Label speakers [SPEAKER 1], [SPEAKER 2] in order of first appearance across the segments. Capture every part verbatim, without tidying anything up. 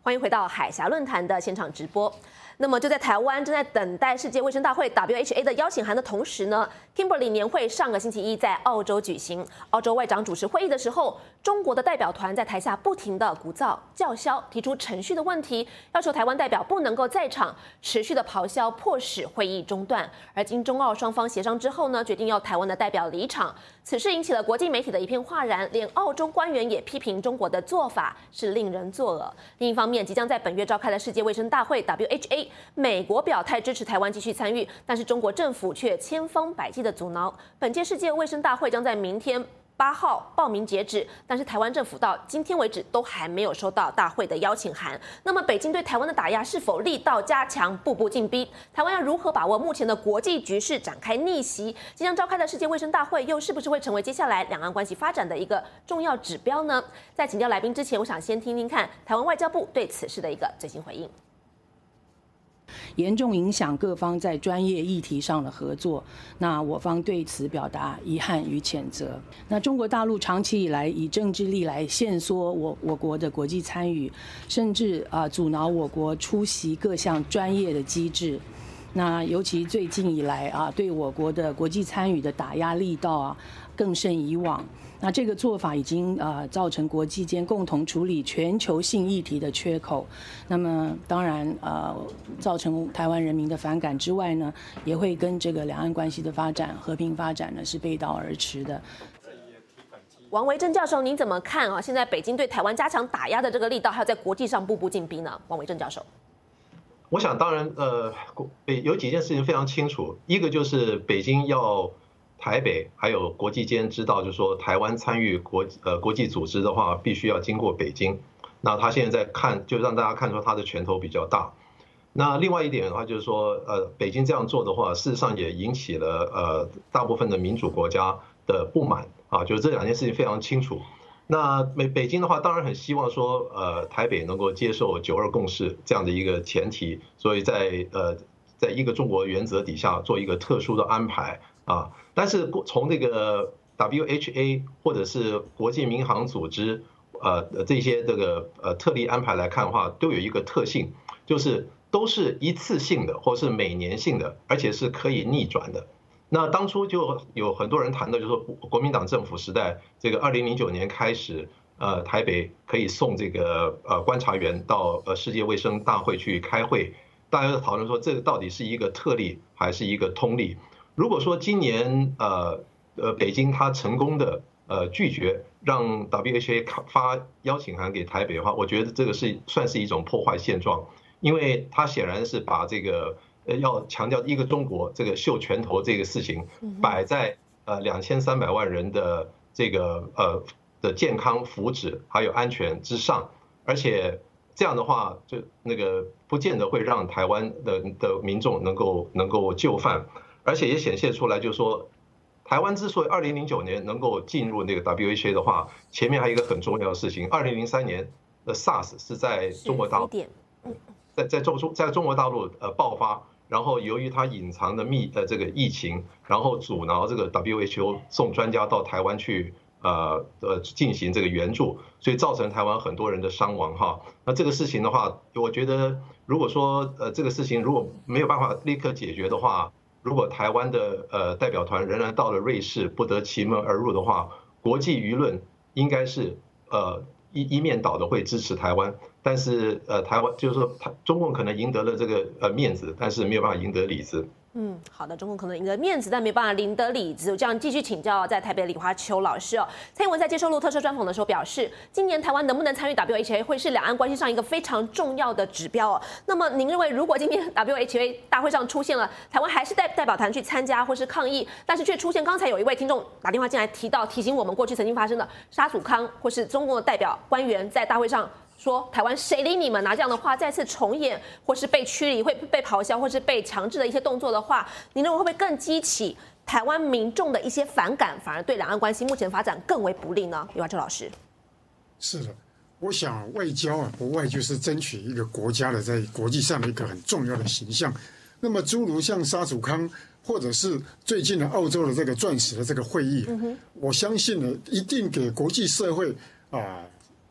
[SPEAKER 1] 欢迎回到海峡论坛的现场直播。那么就在台湾正在等待世界卫生大会 W H A 的邀请函的同时呢 ，Kimberley 年会上个星期一在澳洲举行。澳洲外长主持会议的时候，中国的代表团在台下不停的鼓噪叫嚣，提出程序的问题，要求台湾代表不能够在场，持续的咆哮，迫使会议中断。而经中澳双方协商之后呢，决定要台湾的代表离场。此事引起了国际媒体的一片哗然，连澳洲官员也批评中国的做法是令人作呕。另一方面，即将在本月召开的世界卫生大会 W H A， 美国表态支持台湾继续参与，但是中国政府却千方百计的阻挠。本届世界卫生大会将在明天八号报名截止，但是台湾政府到今天为止都还没有收到大会的邀请函。那么北京对台湾的打压是否力道加强，步步进逼？台湾要如何把握目前的国际局势，展开逆袭？即将召开的世界卫生大会又是不是会成为接下来两岸关系发展的一个重要指标呢？在请教来宾之前，我想先听听看台湾外交部对此事的一个最新回应。
[SPEAKER 2] 严重影响各方在专业议题上的合作，那我方对此表达遗憾与谴责。那中国大陆长期以来以政治力来限缩我我国的国际参与，甚至啊阻挠我国出席各项专业的机制。那尤其最近以来啊，对我国的国际参与的打压力道啊更甚以往。那这个做法已经呃造成国际间共同处理全球性议题的缺口，那么当然呃造成台湾人民的反感之外呢，也会跟这个两岸关系的发展、和平发展呢是背道而驰的。
[SPEAKER 1] 王维正教授，您怎么看啊？现在北京对台湾加强打压的这个力道，还有在国际上步步进逼呢？王维正教授，
[SPEAKER 3] 我想当然呃有几件事情非常清楚，一个就是北京要台北还有国际间知道，就是说台湾参与国呃国际组织的话，必须要经过北京。那他现在在看，就让大家看出他的拳头比较大。那另外一点的话，就是说，呃，北京这样做的话，事实上也引起了呃大部分的民主国家的不满啊，就是这两件事情非常清楚。那北北京的话，当然很希望说，呃，台北能够接受九二共识这样的一个前提，所以在呃在一个中国原则底下做一个特殊的安排。啊，但是从这个 W H A 或者是国际民航组织，呃，这些这个呃特例安排来看的话，都有一个特性，就是都是一次性的或是每年性的，而且是可以逆转的。那当初就有很多人谈的，就是说国民党政府时代，这个二零零九年开始，呃，台北可以送这个呃观察员到呃世界卫生大会去开会，大家在讨论说这个到底是一个特例还是一个通例。如果说今年呃呃北京他成功的呃拒绝让 W H A 发邀请函给台北的话，我觉得这个是算是一种破坏现状，因为他显然是把这个呃要强调一个中国这个秀拳头这个事情摆在呃两千三百万人的这个呃的健康福祉还有安全之上，而且这样的话就那个不见得会让台湾的的民众能够能够就范。而且也显现出来，就是说，台湾之所以二零零九年能够进入那个 W H A 的话，前面还有一个很重要的事情，二零零三年的 SARS 是在中国大陆，在在中在中国大陆呃爆发，然后由于它隐藏的密呃这个疫情，然后阻挠这个 W H O 送专家到台湾去呃呃进行这个援助，所以造成台湾很多人的伤亡哈。那这个事情的话，我觉得如果说呃这个事情如果没有办法立刻解决的话，如果台湾的呃代表团仍然到了瑞士不得其门而入的话，国际舆论应该是呃一一面倒的会支持台湾，但是呃台湾就是说中共可能赢得了这个呃面子，但是没有办法赢得里子。
[SPEAKER 1] 嗯，好的，中共可能赢得面子，但没办法赢得里子。我这样继续请教在台北的李华秋老师哦。蔡英文在接受路透社专访的时候表示，今年台湾能不能参与 W H A 会是两岸关系上一个非常重要的指标哦。那么您认为，如果今天 W H A 大会上出现了台湾还是代代表团去参加或是抗议，但是却出现刚才有一位听众打电话进来提到提醒我们过去曾经发生的沙祖康或是中共的代表官员在大会上说台湾谁理你们啊这样的话再次重演，或是被驱离、会被咆哮，或是被强制的一些动作的话，您认为会不会更激起台湾民众的一些反感，反而对两岸关系目前发展更为不利呢？李华秋老师，
[SPEAKER 4] 是的，我想外交啊，不外就是争取一个国家的在国际上的一个很重要的形象。那么诸如像沙祖康，或者是最近的澳洲的这个钻石的这个会议，嗯、我相信呢，一定给国际社会啊。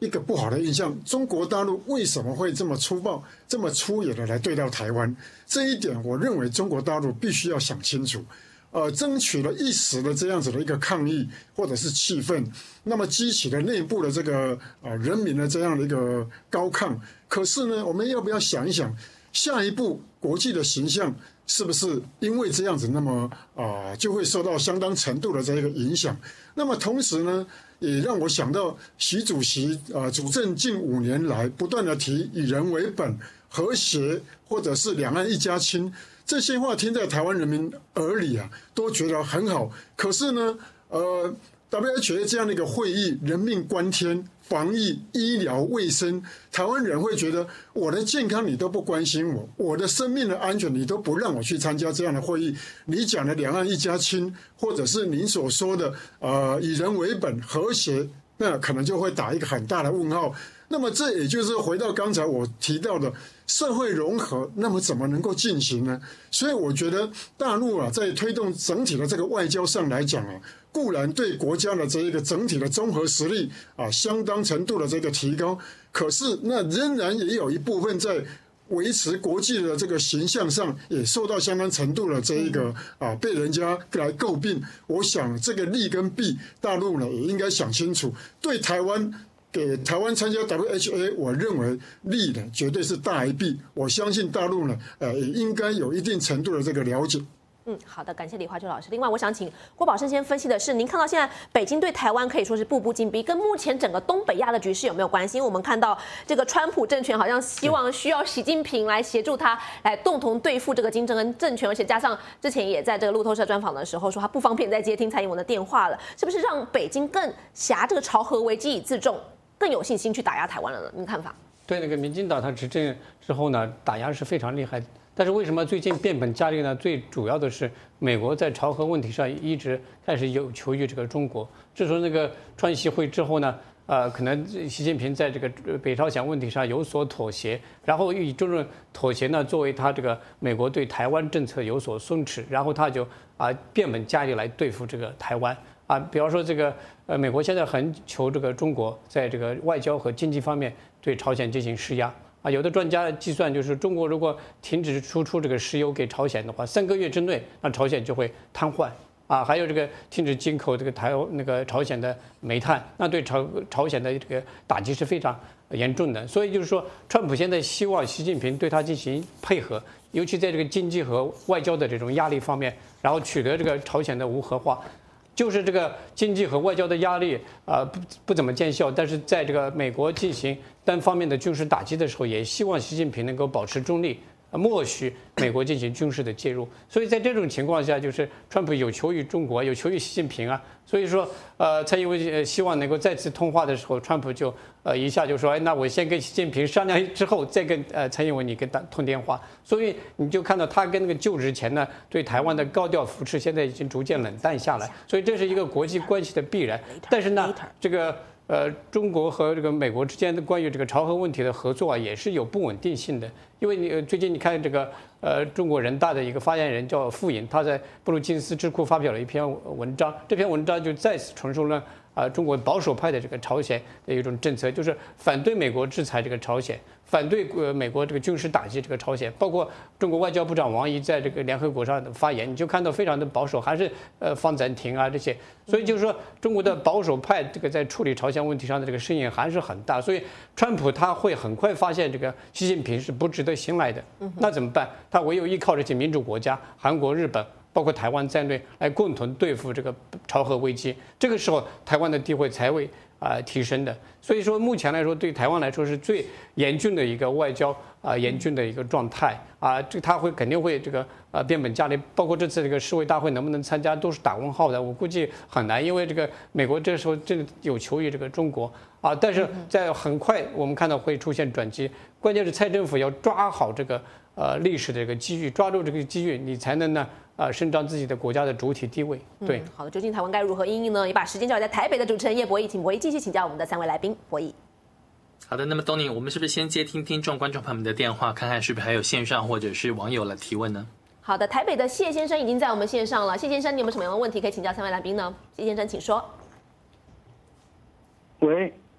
[SPEAKER 4] 一个不好的印象，中国大陆为什么会这么粗暴、这么粗野的来对待台湾？这一点，我认为中国大陆必须要想清楚。呃，争取了一时的这样子的一个抗议或者是气氛，那么激起了内部的这个呃人民的这样的一个高亢。可是呢，我们要不要想一想，下一步国际的形象是不是因为这样子，那么啊、呃、就会受到相当程度的这个影响？那么同时呢，也让我想到习主席啊、呃、主政近五年来不断的提以人为本、和谐或者是两岸一家亲，这些话听在台湾人民耳里啊，都觉得很好。可是呢，呃 ，W H O 这样的一个会议，人命关天，防疫、医疗、卫生，台湾人会觉得我的健康你都不关心我，我的生命的安全你都不让我去参加这样的会议。你讲的两岸一家亲，或者是您所说的呃以人为本、和谐，那可能就会打一个很大的问号。那么这也就是回到刚才我提到的社会融合，那么怎么能够进行呢？所以我觉得大陆啊，在推动整体的这个外交上来讲啊，固然对国家的这一个整体的综合实力啊，相当程度的这个提高，可是那仍然也有一部分在维持国际的这个形象上，也受到相当程度的这一个啊被人家来诟病。我想这个利跟弊，大陆呢也应该想清楚。对台湾。给台湾参加 W H O， 我认为利呢绝对是大于弊。我相信大陆呢，呃，也应该有一定程度的这个了解。
[SPEAKER 1] 嗯，好的，感谢李华秋老师。另外，我想请郭宝胜先分析的是，您看到现在北京对台湾可以说是步步紧逼，跟目前整个东北亚的局势有没有关系？因为我们看到这个川普政权好像希望需要习近平来协助他，来共同对付这个金正恩政权，而且加上之前也在这个路透社专访的时候说他不方便再接听蔡英文的电话了，是不是让北京更挟这个朝核危机以自重？更有信心去打压台湾了呢？您看法？
[SPEAKER 5] 对，那个民进党他执政之后呢，打压是非常厉害。但是为什么最近变本加厉呢？最主要的是美国在朝核问题上一直开始有求于这个中国。自从那个川习会之后呢，呃，可能习近平在这个北朝鲜问题上有所妥协，然后以这种妥协呢作为他这个美国对台湾政策有所松弛，然后他就啊、呃、变本加厉来对付这个台湾。啊，比方说这个，呃，美国现在很求这个中国在这个外交和经济方面对朝鲜进行施压啊。有的专家计算，就是中国如果停止输出这个石油给朝鲜的话，三个月之内，那朝鲜就会瘫痪啊。还有这个停止进口这个台那个朝鲜的煤炭，那对朝朝鲜的这个打击是非常严重的。所以就是说，川普现在希望习近平对他进行配合，尤其在这个经济和外交的这种压力方面，然后取得这个朝鲜的无核化。就是这个经济和外交的压力啊、呃、不不怎么见效，但是在这个美国进行单方面的军事打击的时候，也希望习近平能够保持中立，默许美国进行军事的介入。所以在这种情况下，就是川普有求于中国，有求于习近平啊。所以说，呃，蔡英文希望能够再次通话的时候，川普就呃一下就说，哎，那我先跟习近平商量之后，再跟呃蔡英文你跟他通电话。所以你就看到他跟那个就职前呢，对台湾的高调扶持，现在已经逐渐冷淡下来。所以这是一个国际关系的必然。但是呢，这个。呃，中国和这个美国之间的关于这个朝核问题的合作啊，也是有不稳定性的。因为你最近你看这个呃，中国人大的一个发言人叫傅颖，他在布鲁金斯智库发表了一篇文章，这篇文章就再次重述了啊、呃、中国保守派的这个朝鲜的一种政策，就是反对美国制裁这个朝鲜，反对呃美国这个军事打击这个朝鲜，包括中国外交部长王毅在这个联合国上的发言，你就看到非常的保守，还是呃放暂停啊这些。所以就是说，中国的保守派这个在处理朝鲜问题上的这个声音还是很大，所以川普他会很快发现这个习近平是不值得信赖的，那怎么办？他唯有依靠这些民主国家，韩国、日本，包括台湾在内，来共同对付这个朝核危机。这个时候，台湾的地位才会啊、呃、提升的。所以说，目前来说，对台湾来说是最严峻的一个外交啊、呃、严峻的一个状态啊。这他会肯定会这个呃变本加厉，包括这次这个世卫大会能不能参加，都是打问号的。我估计很难，因为这个美国这时候真的有求于这个中国啊。但是在很快我们看到会出现转机，关键是蔡政府要抓好这个。呃，历史的这个机遇，抓住这个机遇，你才能呢，呃，伸张自己的国家的主体地位。对，
[SPEAKER 1] 嗯、好的，究竟台湾该如何因应呢？也把时间交给在台北的主持人叶博弈，请博弈继续请教我们的三位来宾。博弈，
[SPEAKER 6] 好的，那么东宁，我们是不是先接听听众、观众朋友们的电话，看看是不是还有线上或者是网友来提问呢？
[SPEAKER 1] 好的，台北的谢先生已经在我们线上了。谢先生，你有没有什么样的问题可以请教三位来宾呢？谢先生，请说。
[SPEAKER 7] 喂，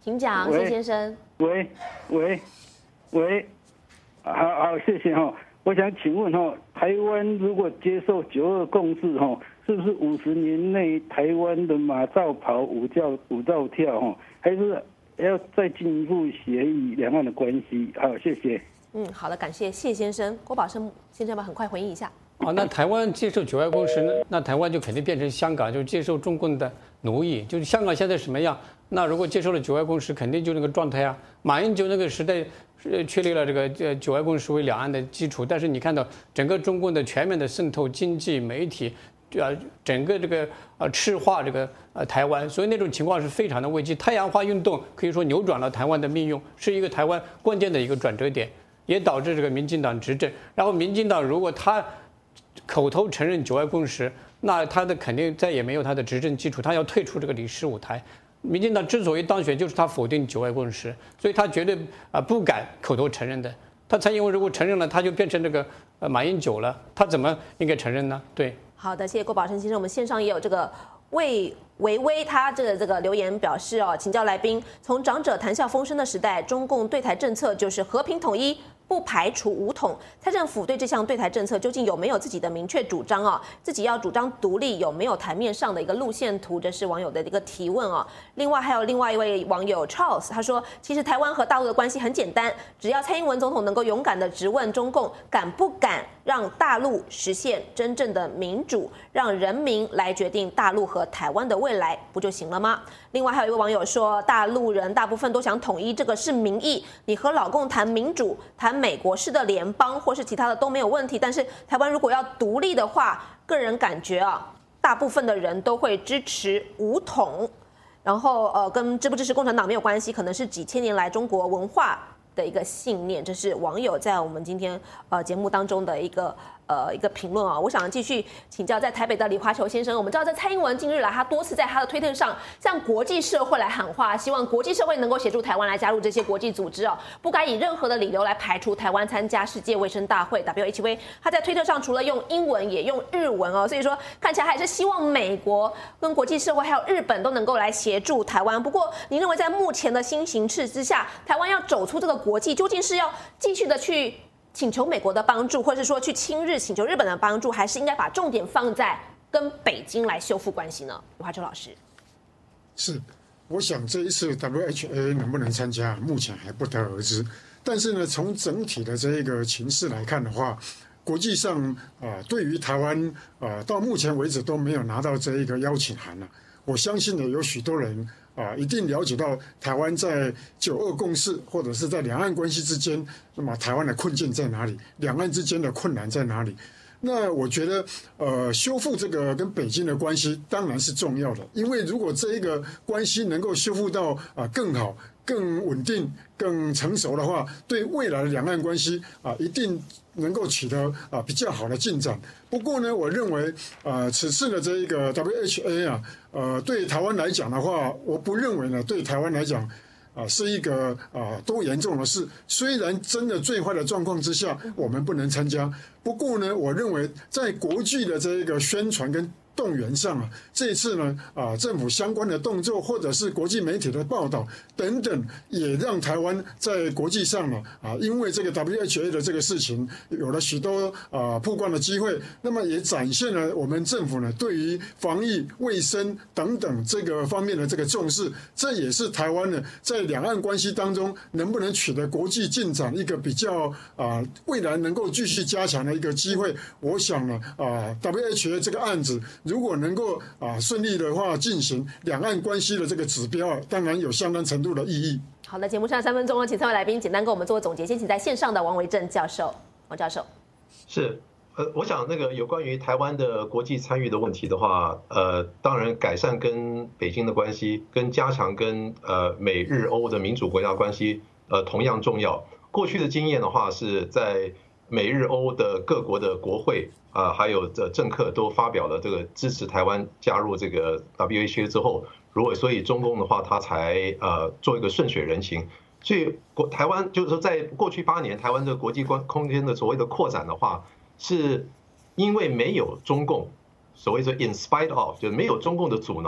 [SPEAKER 1] 请讲，谢先生。
[SPEAKER 7] 喂喂喂，好好谢谢哈。我想请问哈，台湾如果接受九二共识哈，是不是五十年内台湾的马照跑，舞照舞照跳哈，还是要再进一步协议两岸的关系？好，谢谢。
[SPEAKER 1] 嗯，好的，感谢谢先生。郭宝生先生们很快回应一下。
[SPEAKER 5] 啊，那台湾接受九二共识呢？那台湾就肯定变成香港，就接受中共的奴役。就是香港现在什么样？那如果接受了九二共识，肯定就那个状态啊。马英九那个时代，呃，确立了这个呃九二共识为两岸的基础。但是你看到整个中共的全面的渗透，经济、媒体，啊，整个这个呃赤化这个呃台湾，所以那种情况是非常的危机。太阳花运动可以说扭转了台湾的命运，是一个台湾关键的一个转折点，也导致这个民进党执政。然后民进党如果他口头承认九二共识，那他的肯定再也没有他的执政基础，他要退出这个理事舞台。民进党之所以当选，就是他否定九二共识，所以他绝对啊不敢口头承认的。他蔡英文如果承认了，他就变成这个呃马英九了，他怎么应该承认呢？对，
[SPEAKER 1] 好的，谢谢郭宝生先生。我们线上也有这个魏维威，他这个这个留言表示哦，请教来宾，从长者谈笑风生的时代，中共对台政策就是和平统一，不排除武统。蔡政府对这项对台政策究竟有没有自己的明确主张啊？自己要主张独立，有没有台面上的一个路线图？这是网友的一个提问啊。另外还有另外一位网友 Charles， 他说，其实台湾和大陆的关系很简单，只要蔡英文总统能够勇敢的质问中共，敢不敢让大陆实现真正的民主，让人民来决定大陆和台湾的未来，不就行了吗？另外还有一位网友说，大陆人大部分都想统一，这个是民意。你和老共谈民主，谈美国式的联邦或是其他的都没有问题，但是台湾如果要独立的话，个人感觉啊，大部分的人都会支持武统。然后呃，跟支不支持共产党没有关系，可能是几千年来中国文化的一个信念。这是网友在我们今天呃节目当中的一个呃一个评论啊。我想继续请教在台北的李华球先生。我们知道，在蔡英文近日来，他多次在他的推特上向国际社会来喊话，希望国际社会能够协助台湾来加入这些国际组织哦，不该以任何的理由来排除台湾参加世界卫生大会 W H O。他在推特上除了用英文，也用日文哦，所以说看起来还是希望美国跟国际社会还有日本都能够来协助台湾。不过，您认为在目前的新形势之下，台湾要走出这个国际，究竟是要继续的去请求美国的帮助，或是说去亲日请求日本的帮助，还是应该把重点放在跟北京来修复关系呢？华秋老师，
[SPEAKER 4] 是，我想这一次 W H A 能不能参加，目前还不得而知。但是呢，从整体的这一个情势来看的话，国际上啊、呃，对于台湾啊、呃，到目前为止都没有拿到这一个邀请函了。我相信呢，有许多人啊，一定了解到台湾在九二共识或者是在两岸关系之间，那么台湾的困境在哪里？两岸之间的困难在哪里？那我觉得，呃，修复这个跟北京的关系当然是重要的，因为如果这一个关系能够修复到啊、呃、更好、更稳定、更成熟的话，对未来的两岸关系啊、呃、一定能够取得啊、呃、比较好的进展。不过呢，我认为呃此次的这一个 W H A 啊，呃对台湾来讲的话，我不认为呢对台湾来讲。啊，是一个啊多严重的事。虽然真的最坏的状况之下，我们不能参加，不过呢，我认为在国际的这一个宣传跟动员上啊，这一次呢啊政府相关的动作，或者是国际媒体的报道等等，也让台湾在国际上呢啊，因为这个 W H A 的这个事情有了许多啊曝光的机会，那么也展现了我们政府呢对于防疫、卫生等等这个方面的这个重视，这也是台湾呢在两岸关系当中能不能取得国际进展一个比较啊未来能够继续加强的一个机会。我想呢啊 W H A 这个案子。如果能够啊顺利的话进行，两岸关系的这个指标啊，当然有相当程度的意义。
[SPEAKER 1] 好的，节目上三分钟了，请三位来宾简单跟我们做总结。先请在线上的王维正教授，王教授。
[SPEAKER 3] 是，呃，我想那个有关于台湾的国际参与的问题的话，呃，当然改善跟北京的关系，跟加强跟呃美日欧的民主国家关系，呃，同样重要。过去的经验的话，是在美日欧的各国的国会。啊、呃，还有这政客都发表了这个支持台湾加入这个 W H A 之后，如果所以中共的话，他才呃做一个顺水人情。所以国台湾就是说，在过去八年，台湾的国际关空间的所谓的扩展的话，是因为没有中共所谓的 in spite of， 就是没有中共的阻挠，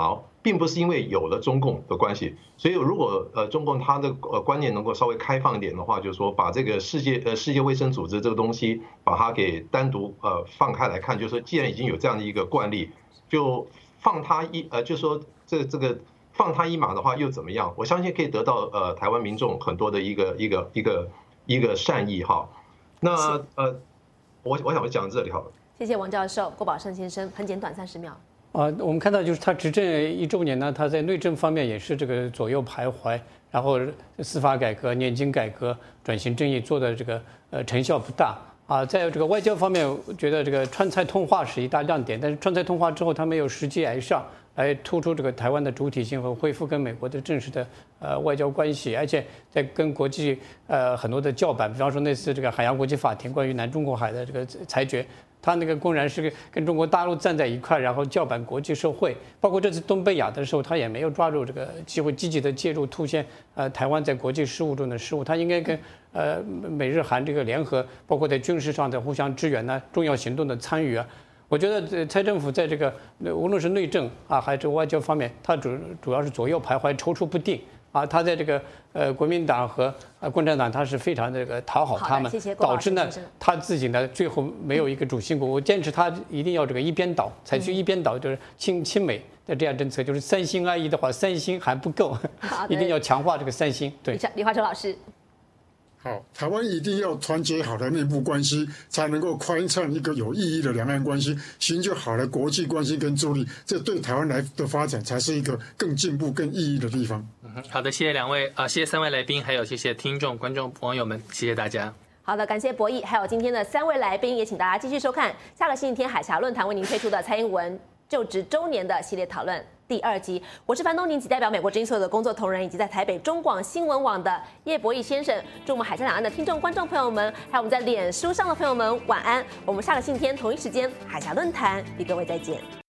[SPEAKER 3] 并不是因为有了中共的关系。所以如果呃中共他的呃观念能够稍微开放一点的话，就是说把这个世界呃世界卫生组织这个东西把它给单独呃放开来看，就是说既然已经有这样的一个惯例，就放他一呃就说这这个放他一马的话又怎么样？我相信可以得到呃台湾民众很多的一个一个一个一个善意哈。那呃我我想我讲这里好了。
[SPEAKER 1] 谢谢王教授、郭宝胜先生，很简短，三十秒。
[SPEAKER 5] 啊，我们看到就是他执政一周年呢，他在内政方面也是这个左右徘徊，然后司法改革、年金改革、转型正义做的这个呃成效不大啊。在这个外交方面，我觉得这个川菜通话是一大亮点，但是川菜通话之后，他没有实际挨上，来突出这个台湾的主体性和恢复跟美国的正式的呃外交关系，而且在跟国际呃很多的叫板，比方说那次这个海洋国际法庭关于南中国海的这个裁决。他那个公然是跟中国大陆站在一块，然后叫板国际社会，包括这次东北亚的时候，他也没有抓住这个机会积极的介入，凸显呃台湾在国际事务中的事务。他应该跟呃美日韩这个联合，包括在军事上的互相支援呢，重要行动的参与啊。我觉得蔡政府在这个无论是内政啊，还是外交方面，他主主要是左右徘徊、踌躇不定。啊，他在这个呃国民党和呃共产党，他是非常这个讨好他们，
[SPEAKER 1] 谢谢
[SPEAKER 5] 导致呢他自己呢最后没有一个主心骨。我坚持他一定要这个一边倒，采取一边倒，就是亲亲美的这样政策，就是三心二意的话，三心还不够，一定要强化这个三心。对，
[SPEAKER 1] 李华洲老师。
[SPEAKER 4] 好，台湾一定要团结好的内部关系，才能够宽畅一个有意义的两岸关系，寻求好的国际关系跟助力，这对台湾来的发展才是一个更进步、更意义的地方。
[SPEAKER 6] 嗯，好的，谢谢两位啊、呃，谢谢三位来宾，还有谢谢听众、观众、网友们，谢谢大家。
[SPEAKER 1] 好的，感谢博弈，还有今天的三位来宾，也请大家继续收看下个星期天海峡论坛为您推出的蔡英文就职周年的系列讨论。第二集，我是樊东宁，仅代表美国之音所有的工作同仁，以及在台北中广新闻网的叶博弈先生，祝我们海峡两岸的听众、观众朋友们，还有我们在脸书上的朋友们晚安。我们下个星期天同一时间海峡论坛与各位再见。